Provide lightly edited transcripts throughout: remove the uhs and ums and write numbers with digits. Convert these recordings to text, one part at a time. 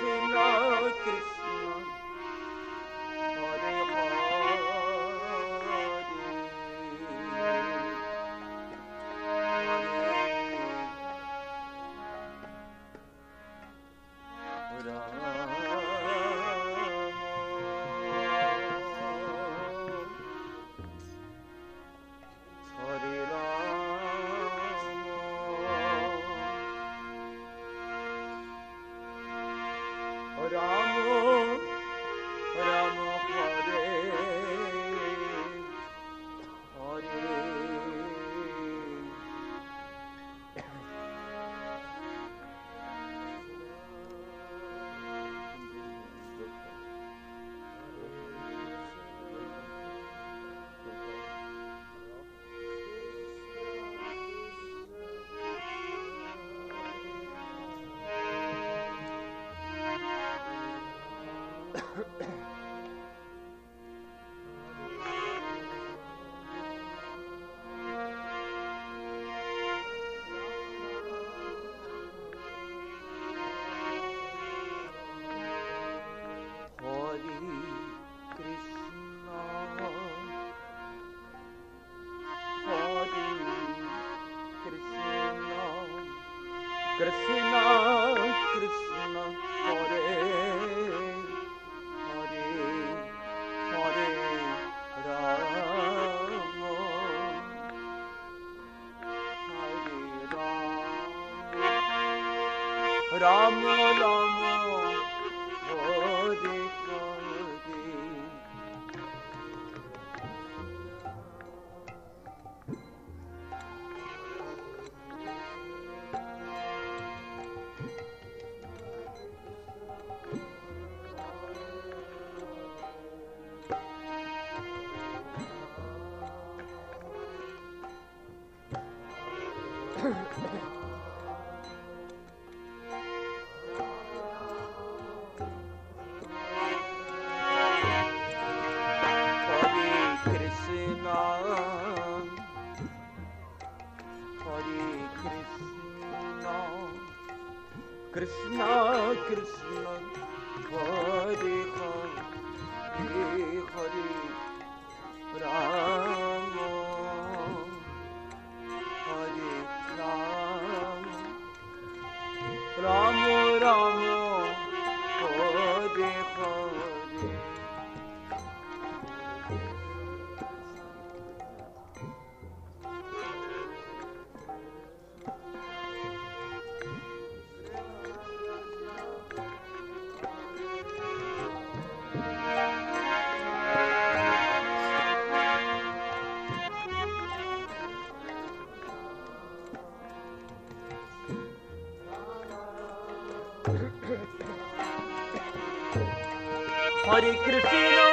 Hare Krishna,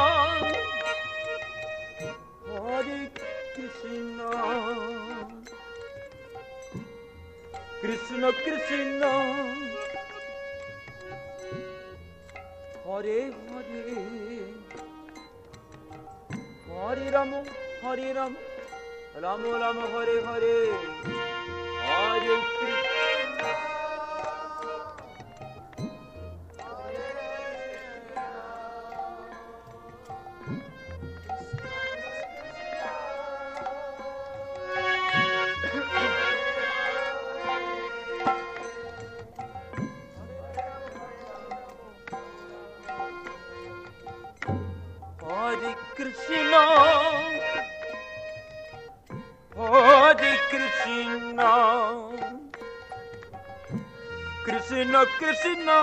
Hare Krishna, Krishna Krishna, Hare Hare, Hare Rama, Hare Rama, Rama Rama, Hare Hare, Hare Krishna. Hare Krishna, Hare Krishna, Krishna Krishna,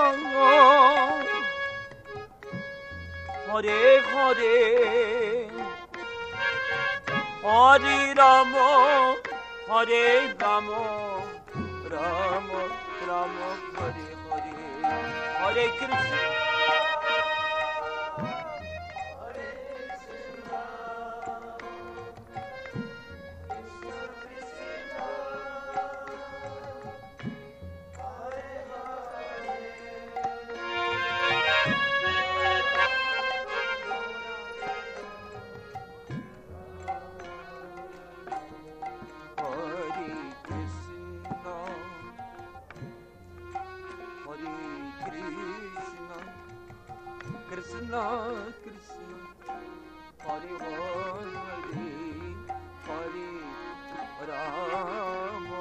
Hare Hare, Hare Rama, Hare Rama, Rama Rama, Hare Hare, Hare Krishna. Krishna, Krishna, Hare Hare, Hare Rama,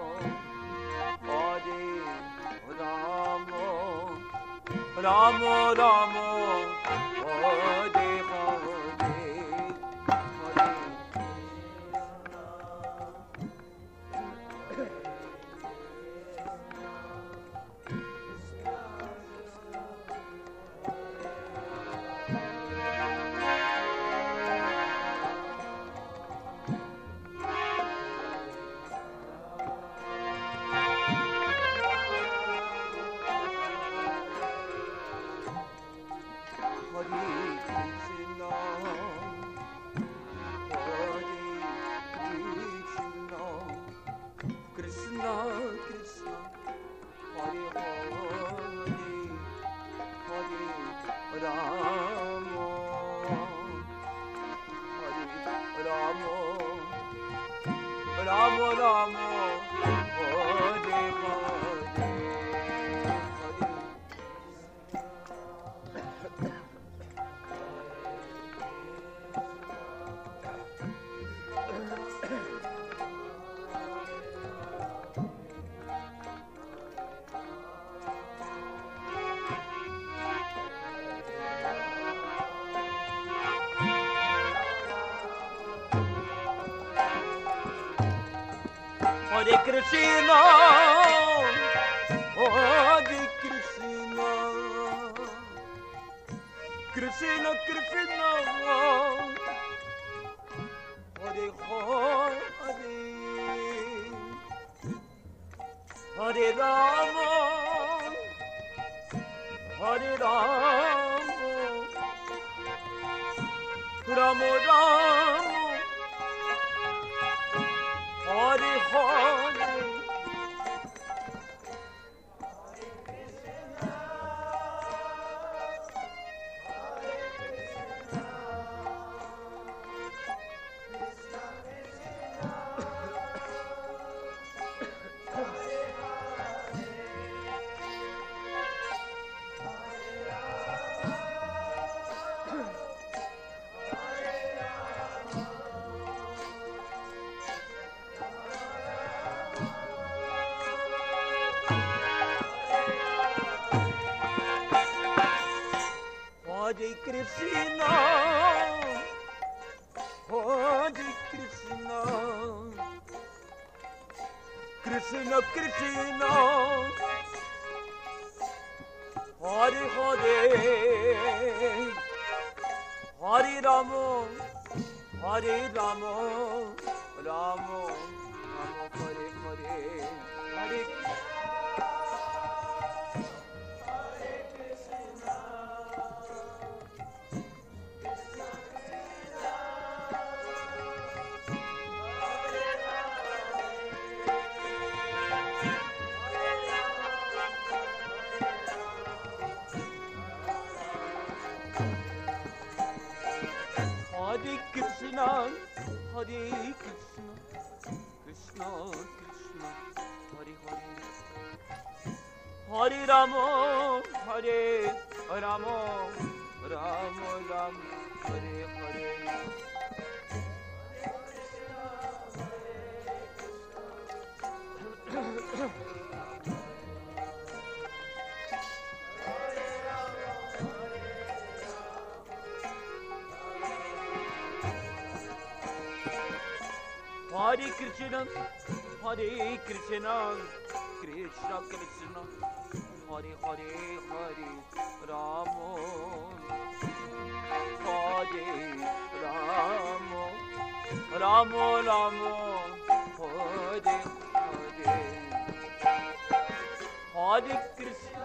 Hare Rama, Rama Rama, Hare Hare, Hare Krishna, Krishna, Hare Hare, Hare Rama, Hare Rama, Rama Rama, Hare Hare, Hare Hare Krishna, Hare Krishna, Krishna Krishna, Hare Hare, Hare Rama, Hare Rama, Rama Rama, Hare Hare. Hare Krishna, Hare Krishna, Krishna Krishna, Hare Hare, Hare Rama, Hare Rama, Rama Rama, Hare Hare, Hare Hare Krishna, Hare Krishna, Krishna Krishna, Hare Hare, Hare Rama, Hare Rama, Rama Rama, Hare Hare. Hare Krishna, Hare Krishna, Krishna Krishna, Hare Hare, Hare Rama, Hare Rama, Rama Rama, Hare Hare, Hare Krishna.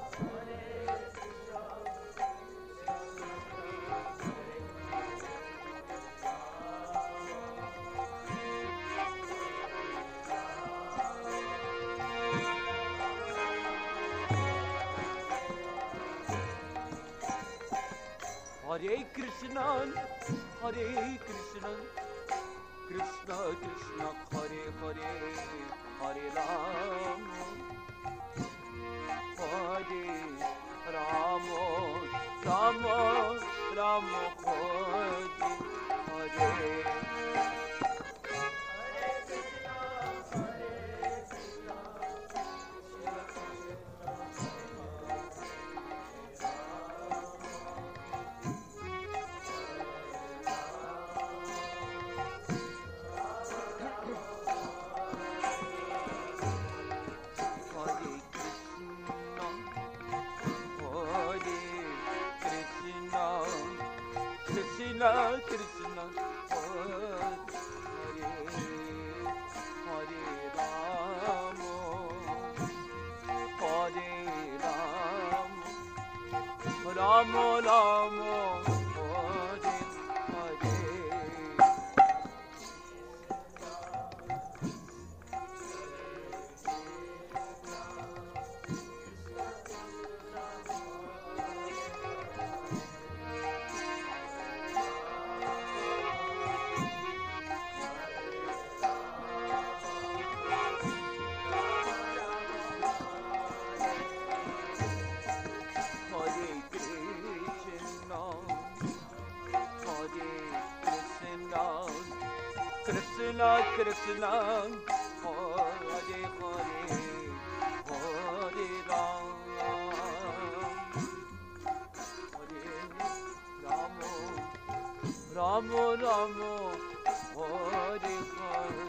Hare Krishna, Hare Krishna, Krishna Krishna, Hare Hare, Hare Rama, Hare Rama, Rama Ramo Ramo Hare Hare. Krishna Krishna Hare Hare Hare Ram Hare Ramo Ramo Ramo Hare Hare.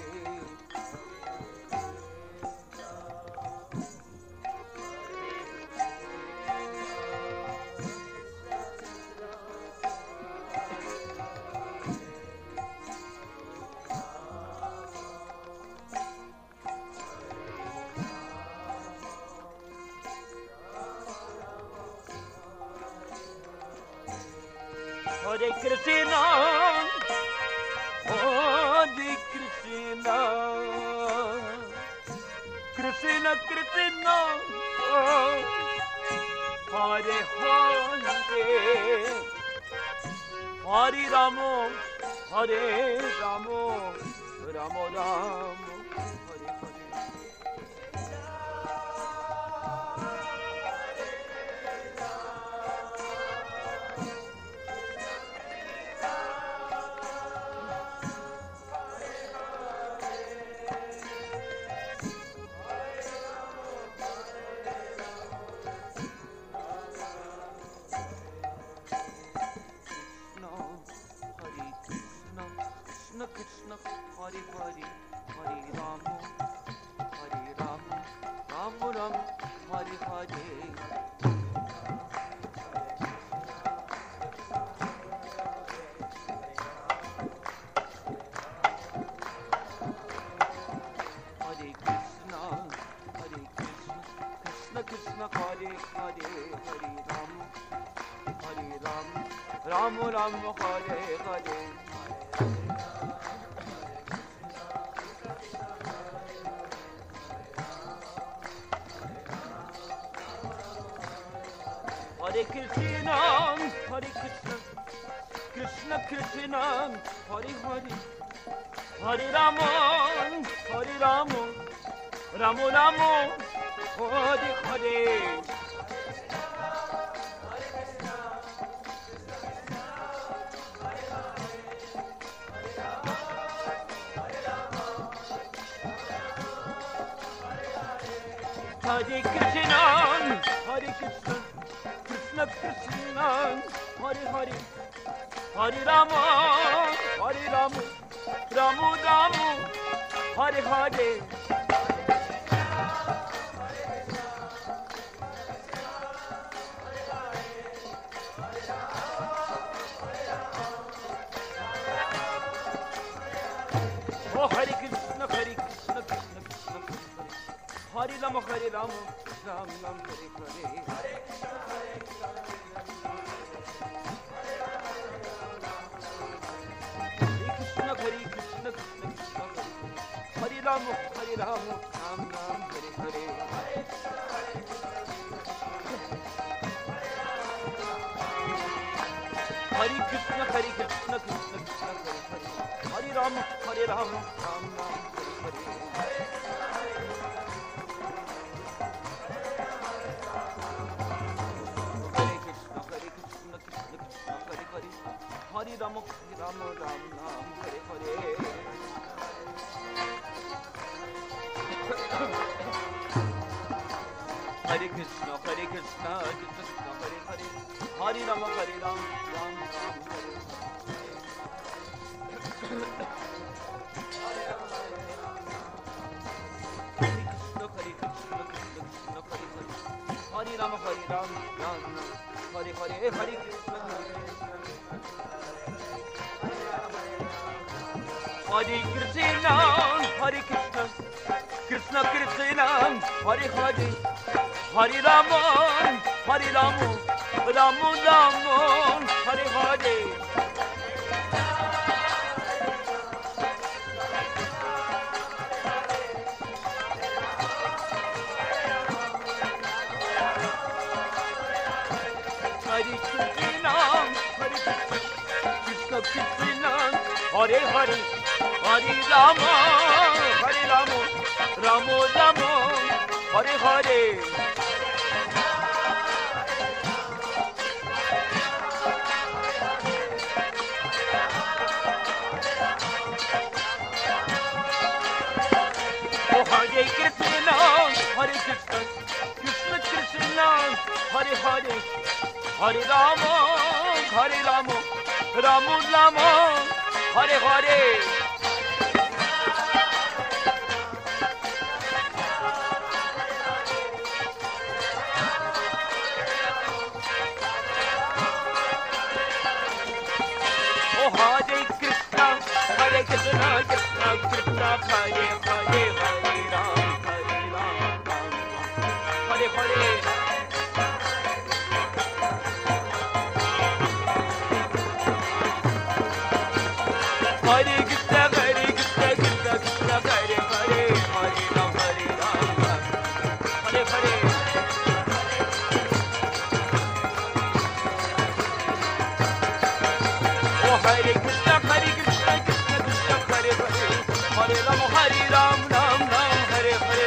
Hare Krishna, Hare Krishna, Krishna Krishna, Hare Hare, Hare Ramo, Hare Ramo, Ramo Ramo, Hare Hare. Krishna, Hare Hare, Hare Ramo, Hare Ramo, Ramo Ramo, Hare Hare. Hare Krishna, Krishna Krishna, Hare Hare, Hare Ramo, Ramo Ramo, Hare Hare. Hare Krishna, Krishna Krishna, Hare Hare, Hare Ramo, Ramo Ramo, Hare Hare. Hare Krishna, Krishna Krishna, Hare Hare, Hare Ramo, Ramo Ramo, Hare Hare. Oh Hare Krishna, Krishna Krishna, Hare Ramo, Ram Ram, Hare Hare. Hare Krishna, Hare Ramo, Ram Ram, Hare Hare. Hare Krishna, Hare Ramo, Ram Ram, Hare Hare. Hare Ramo, Ram Ram, Hare Hare. Hare Krishna, Krishna Krishna, Hare Hare. Hare Ramo, Ram Ram, Hare Hare. Hare Ramo, Ram Ram, Hare Hare. Hare Krishna, Hare Krishna, Krishna Krishna, Hare Hare, Hare Ramo, Ramu Ramu, Hare Hare. Hare Krishna, Krishna Krishna, Hare Hare, Hare Rama, Hare Rama, Rama Rama, Hare Hare. Oh Hare Krishna, Hare Krishna, Krishna Krishna, Hare Hare, Hare Rama, Hare Rama, Rama Rama, Hare Hare. Oh Hare Krishna, Hare Krishna, Krishna Krishna, Hare Hare, Hare Ram, Hare Ram, Ram Ram, Hare Hare. Hare Krishna, Hare Krishna, Krishna Krishna, Hare Hare, Hare Ram, Hare Ram, Ram Ram, Hare Hare. Oh Hare Krishna, Hare Krishna, Krishna Krishna, Hare Hare, Hare Ram, Hare Ram, Ram Ram, Hare Hare.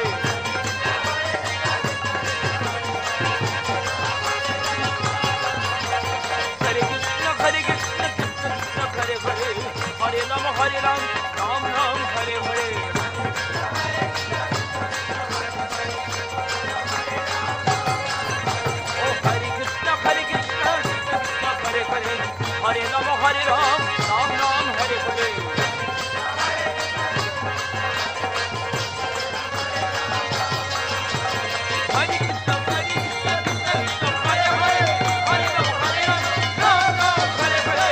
Hare Krishna, Hare Krishna, Krishna Krishna, Hare Hare, Hare Ram, Hare Ram, Ram Ram, Hare Hare. Oh Hare Krishna, Hare Krishna, Krishna Krishna, Hare Hare, Hare Ram, Hare Ram, Ram Ram, Hare Hare. Hare Krishna, Hare Krishna, Krishna Krishna, Hare Hare, Hare Ram, Hare Ram, Ram Ram, Hare Hare.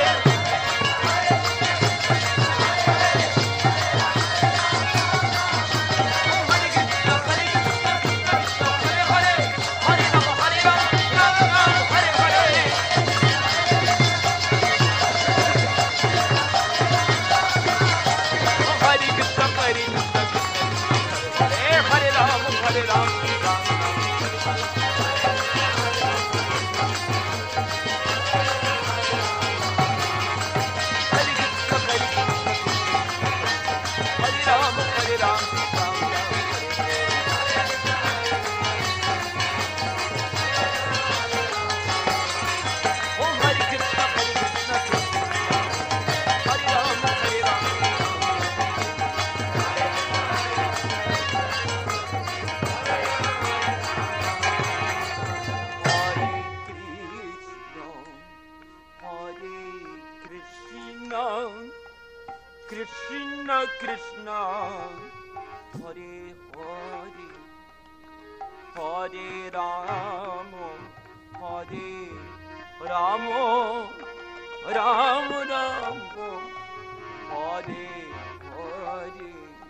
Krishna Krishna, Hare Hare, Hare Rama, Hare Rama, Rama Rama, Hare Hare.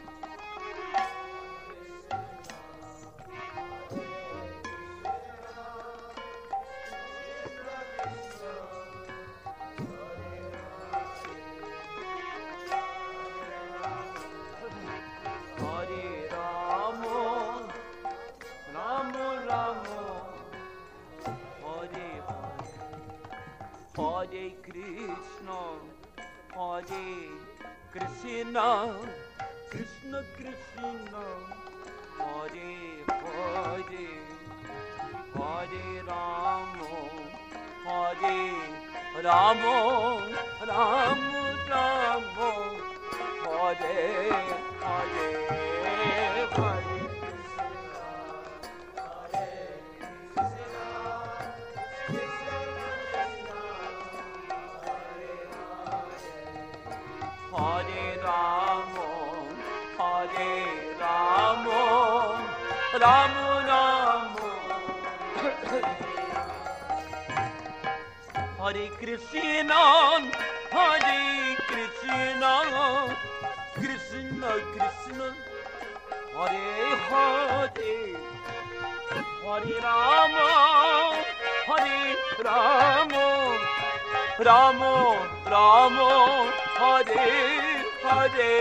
Hare Krishna, Hare Krishna, Krishna Krishna, Hare Hare, Hare Rama, Hare Rama, Rama Rama, Hare Hare, Hare. Hare Rama, Hare Rama, Rama Rama, Hare Krishna, Hare Krishna, Krishna Krishna, Hare Hare, Hare Rama, Hare Rama, Rama Rama, Hare Hare.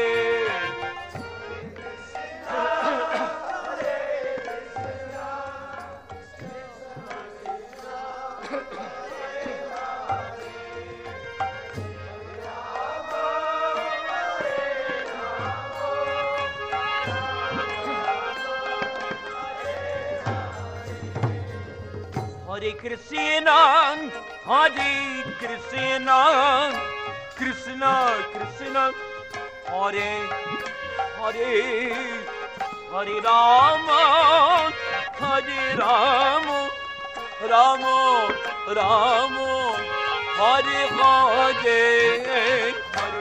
Hare Krishna, Hare Krishna, Krishna Krishna, Hare Hare, Hare Rama, Hare Rama, Rama Rama, Hare Hare, Hare.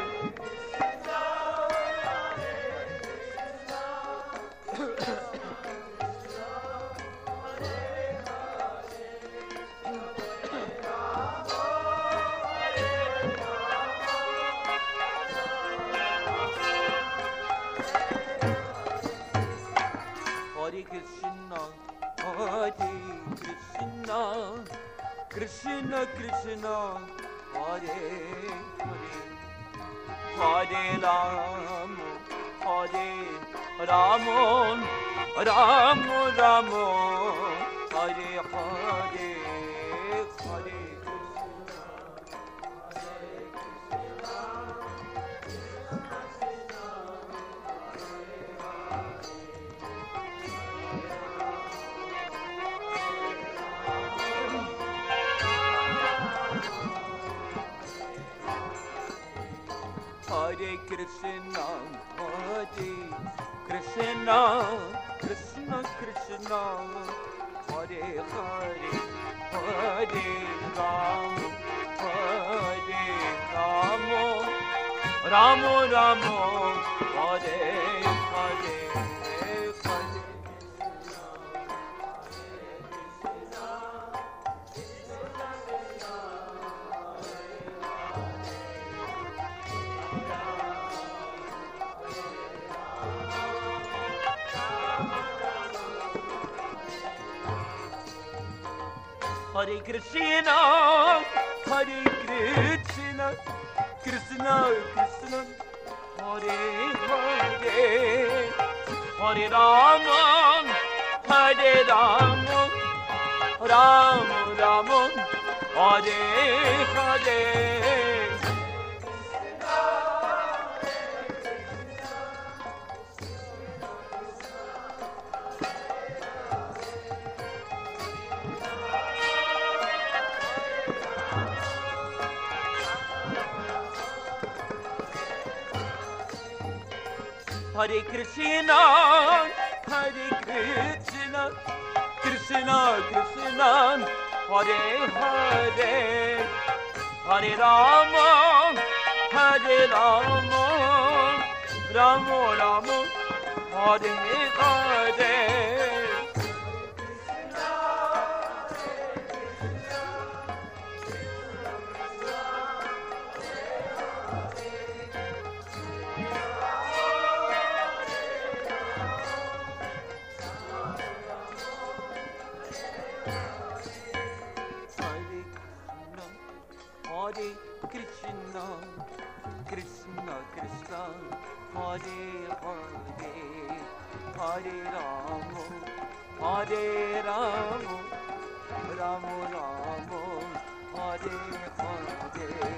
Hare Krishna, Hare Krishna, Krishna Krishna, Hare Hare, Hare Rama, Hare Rama, Rama Rama, Hare Hare, Hare Hare Krishna, Hare Krishna, Krishna Krishna, Hare Hare, Hare Rama, Hare Rama, Rama Rama, Hare Hare, Hare. Hare Krishna, Hare Krishna, Krishna Krishna, Hare Hare, Hare Rama, Hare Rama, Rama Rama, Hare Hare. Hare Krishna, Hare Krishna, Krishna Krishna, Hare Hare, Hare Rama, Hare Rama, Rama Rama, Hare Hare. Hare Krishna, Krishna Krishna, Hare Hare, Hare Rama, Hare Rama, Rama Rama, Hare Hare.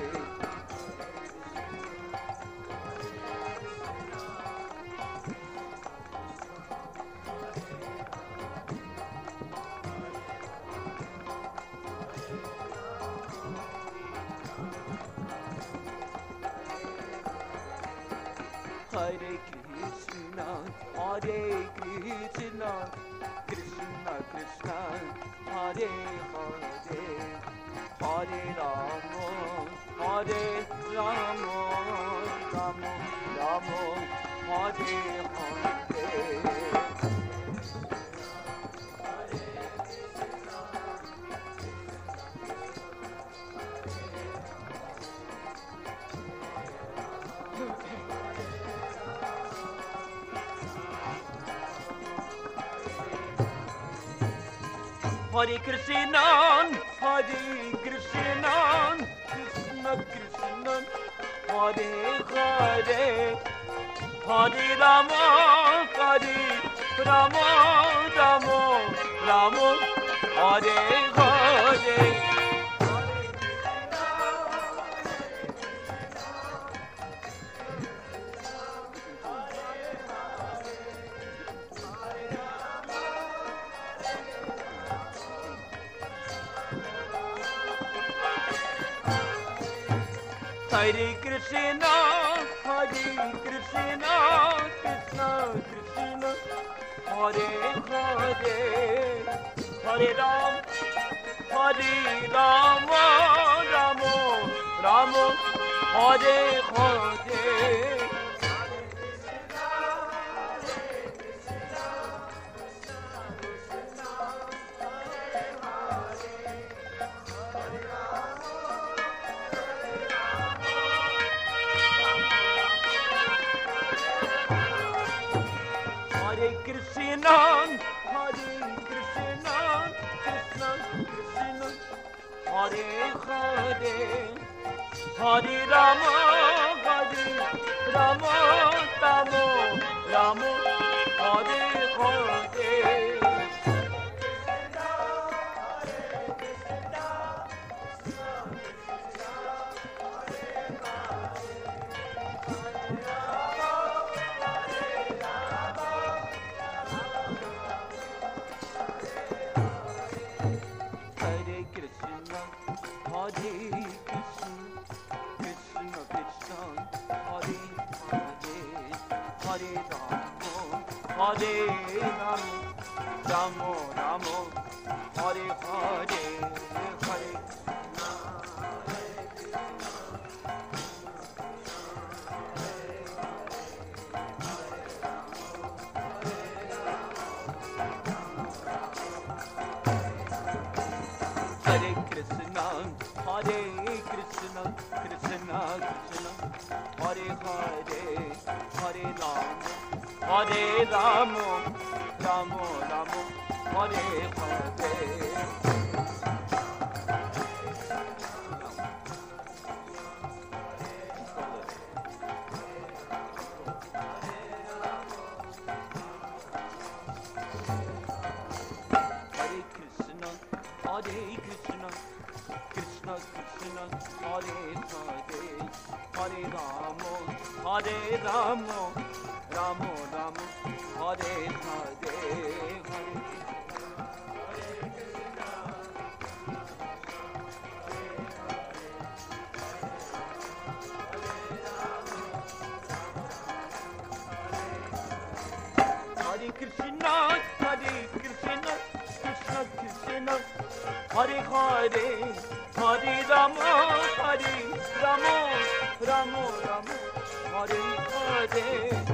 Hare Krishna, Hare Krishna, Krishna Krishna, Hare Hare, Hare Rama, Hare Rama, Rama Rama, Hare Hare. Hare Krishna, Hare Krishna, Krishna Krishna, Hare Hare, Hare Rama, Hare Rama, Rama Rama, Hare Hare. Hare Krishna, Hare Krishna, Krishna Krishna, Hare Hare, Hare Ram, Hare Rama, Rama Rama, Hare Hare. Hare Krishna, Hare Krishna, Krishna Krishna, Hare Hare, Hare Rama, Hare Rama, Rama Rama, Hare Hare. Hare Rama, Rama Rama, Hare Hare, Hare Hare Krishna, Hare Krishna, Krishna Krishna, Hare Hare, Hare Rama, Hare Rama, Rama Rama, Hare Hare. Hare Krishna, Hare Krishna, Krishna Krishna, Hare Hare, Hare Rama, Hare Rama, Rama Rama, Hare Hare, Hare Krishna, Hare Krishna, Krishna Krishna, Hare Hare, Hare Rama, Hare Rama, Rama Rama, Hare Hare.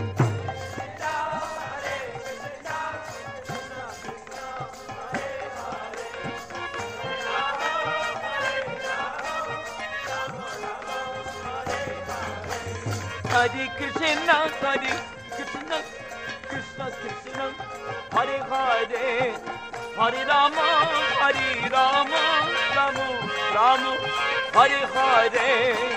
Hare Krishna, Hare Krishna, Krishna Krishna, Hare Hare, Hare Rama, Hare Rama, Rama Rama, Hare Hare.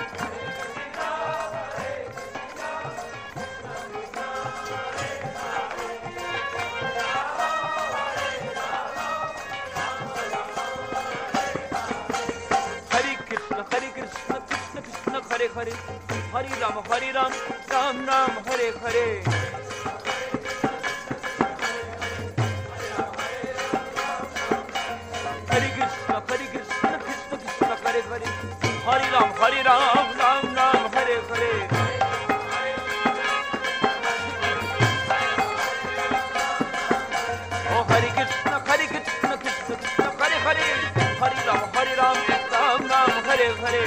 Hare Krishna, Hare Krishna, Krishna Krishna, Hare Hare, Hare Rama, Hare Ram, Ram Ram, Hare Hare. Hare Krishna, Hare Krishna, Krishna Krishna, Hare Hare, Hare Ram, Hare Ram, Ram Ram, Hare Hare. Oh Hare Krishna, Hare Krishna, Krishna Krishna, Hare Hare, Hare Ram, Hare Ram, Ram Ram, Hare Hare.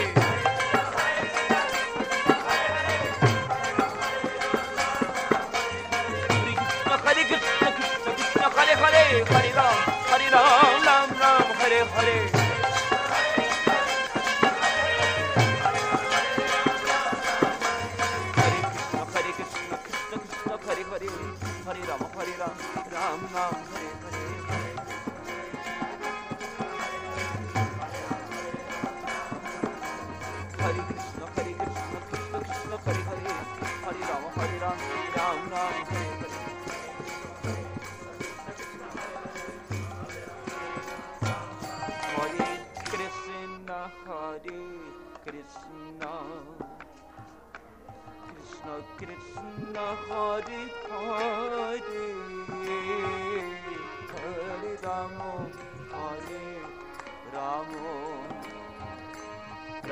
Hare Krishna, Krishna Krishna, Hare Hare, Hare Ram, Hare Ram, Ram Ram, Hare Hare. Hare Krishna, Krishna Krishna, Hare Hare, Hare Ram, Hare Ram, Ram Ram, Hare Hare.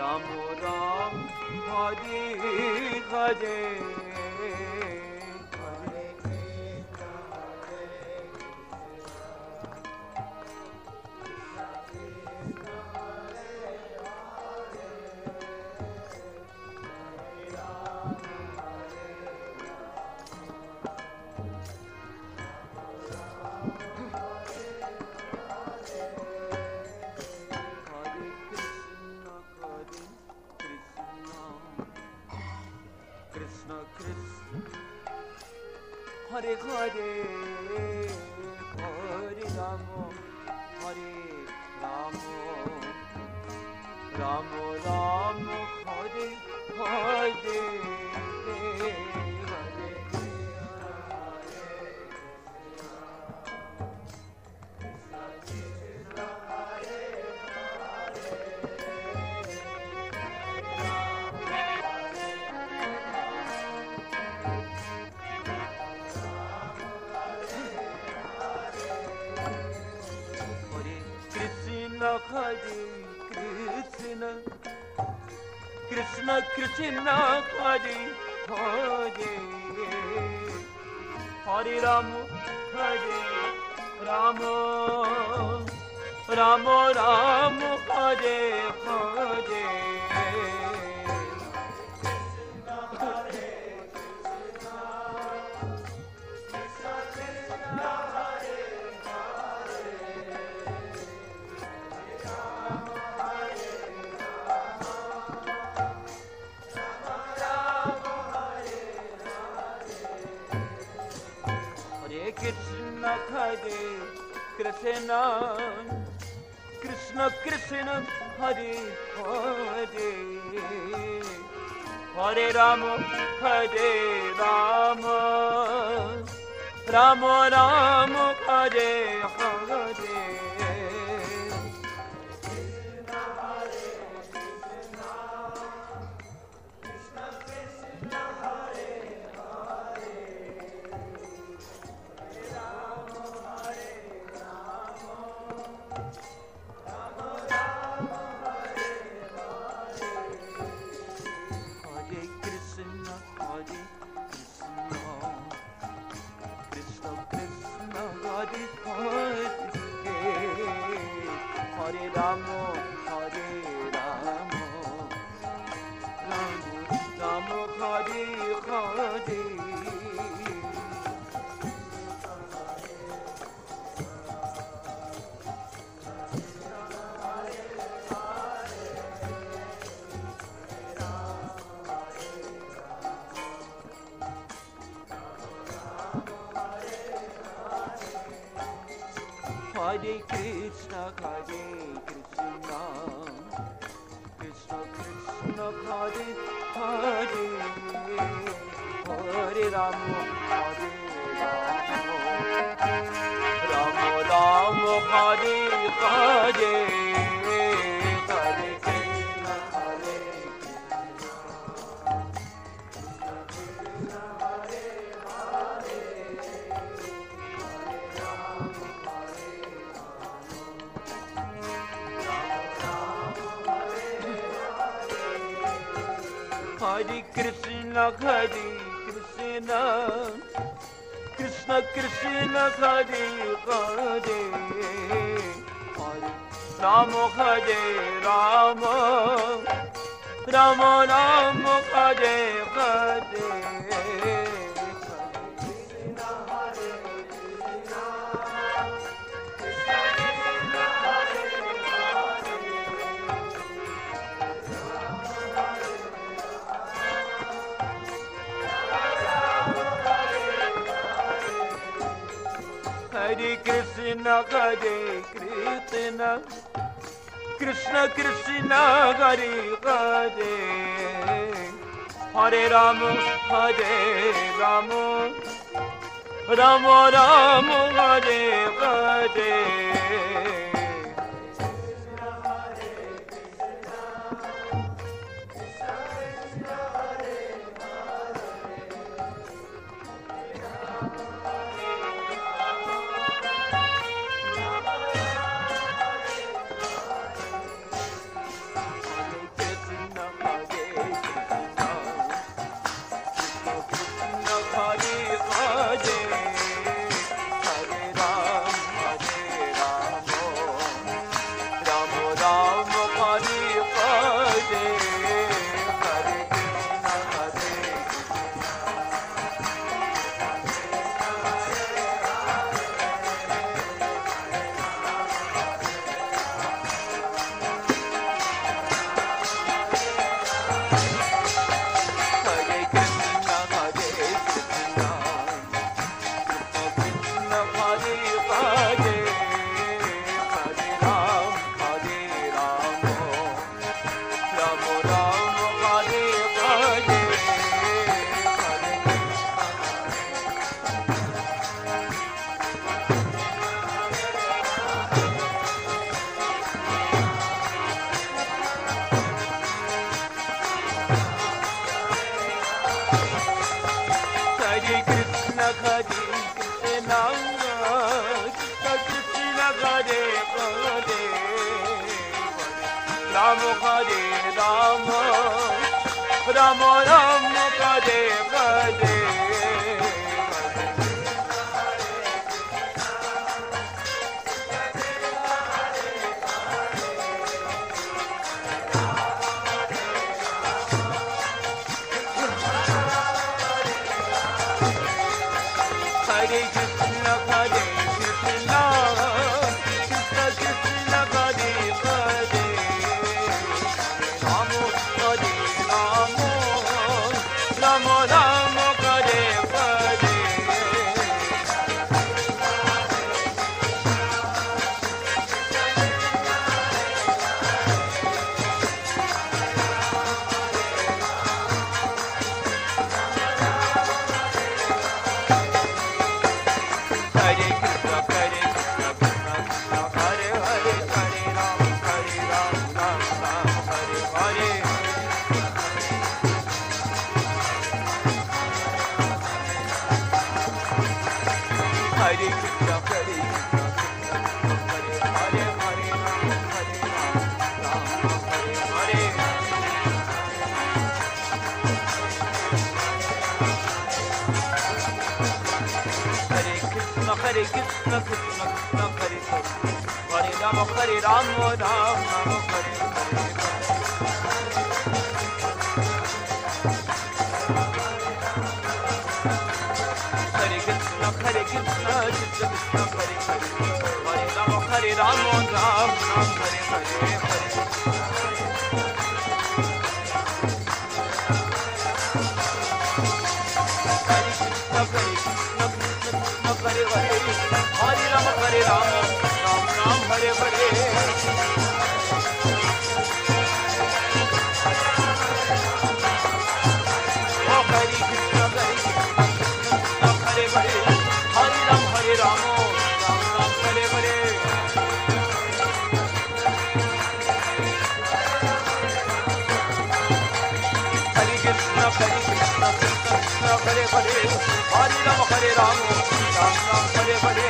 Ram Ram Hare Hare Hare Hare Hare Rama Hare Rama Rama Rama Hare Hare Krishna Krishna Hare Hare Hare Rama Hare Rama Rama Rama Hare Hare Krishna Krishna Krishna Hare Hare Hare Rama Hare Rama Rama Rama Hare Hare Hare Krishna Krishna Krishna Hare Hare Hare Rama Hare Rama Rama Hare Hare Hare Krishna Hare Hare Krishna Krishna Krishna Hare Hare Hare Rama Hare Rama Rama Rama Hare Hare Hare Krishna Krishna Krishna Hare Hare Hare Rama Hare Rama Rama Rama Hare Hare Ram Ram Hare Hare Hare Krishna Hare Krishna Krishna Krishna Hare Hare Rama Hare Rama Rama Rama Hare Hare Hare Krishna Hare Krishna Krishna Krishna Hare Hare Hare Ram Ram Ram Hare Hare Hare Krishna Hare Krishna Krishna Hare Hare Ram Ram Hare Hare Hare Krishna Hare Krishna Krishna Krishna Hare Hare Hare Ram Ram Ram Hare Hare Hare Krishna Hare Krishna Krishna Krishna Hare Hare Hare Ram Ram Hare Hare Hare Ram Ram Hare Hare Oh Hare Krishna Hare Krishna Hare Hare Hare Ram Ram Hare Hare Hare Krishna Hare Krishna Krishna Hare Hare Hare Ram Ram Hare Hare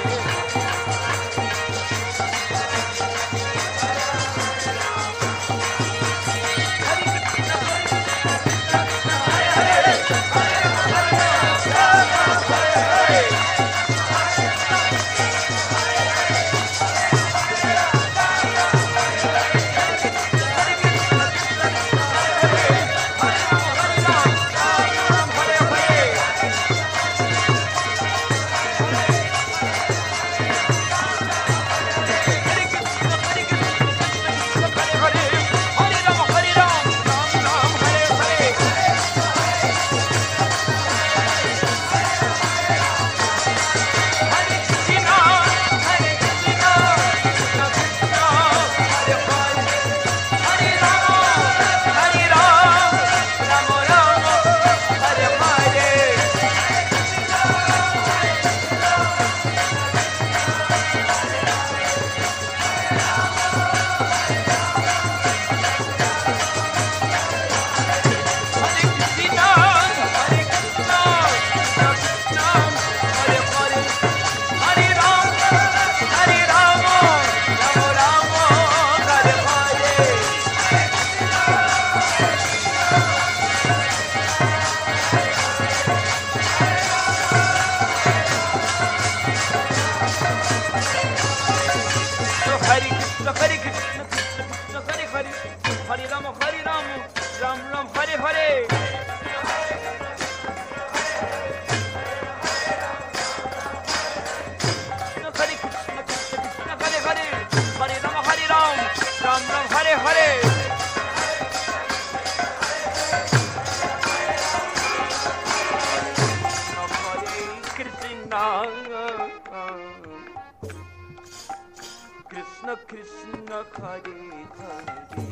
Krishna Krishna Hare Hare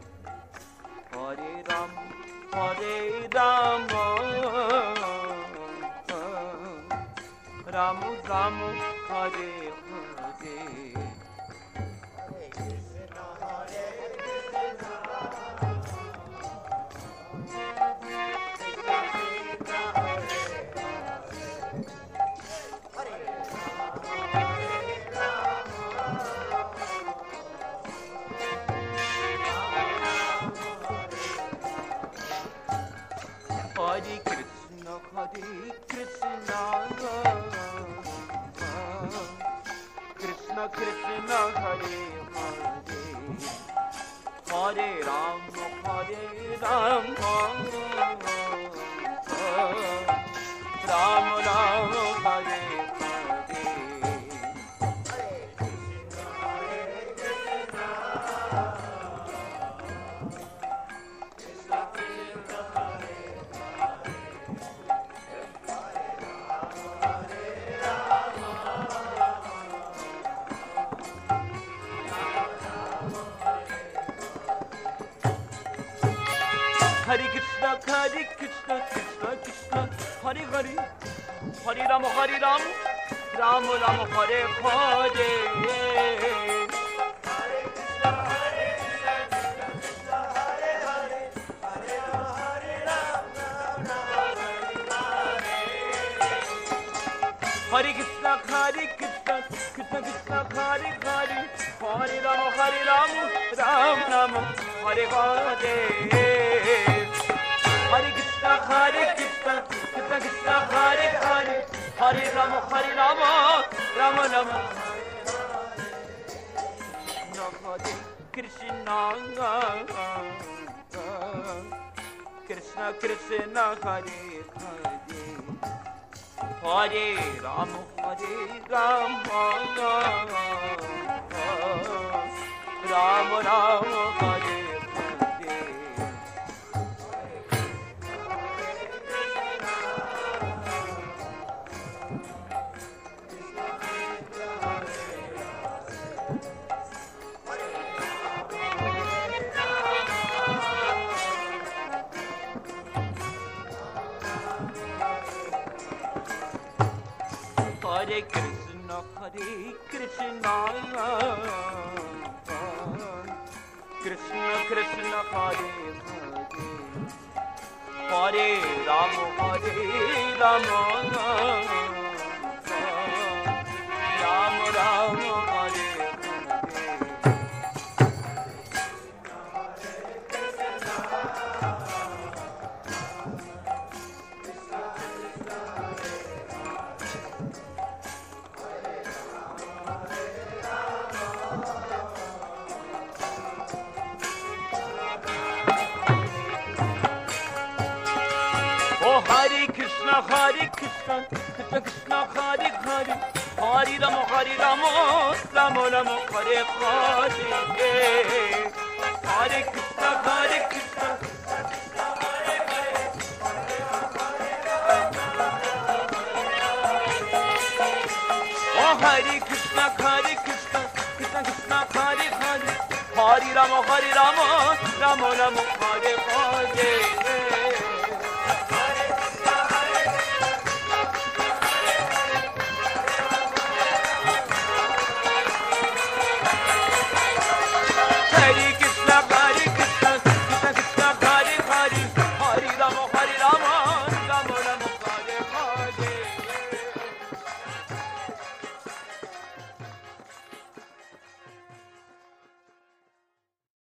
Hare Ram Ram Ram Hare Hare Krishna Hare Hare Ram Ram Ram Hare Hare Krishna, Krishna Krishna, Hare Hare, Hare Ram, Ram Ram, Hare Hare. Hare Krishna, Krishna Krishna, Hare Hare, Hare Ram, Ram Ram, Hare Hare. Hare Krishna, Krishna Krishna, Hare Hare, Hare Ram, Ram Ram. Krishna, Krishna Krishna, Hare Hare, Hare Ram, Ram Ram, Hare. Hare Krishna, Krishna Krishna, Hare Hare, Hare Ram, Ram Ram, Hare Hare. Hare Krishna, Krishna Krishna, Hare Hare, Hare Ram, Ram Ram, Hare Hare. Hare Krishna, Krishna Oh Hare Krishna, Krishna Krishna, Hare Hare, Hare Ram, Ram Ram, Hare Hare.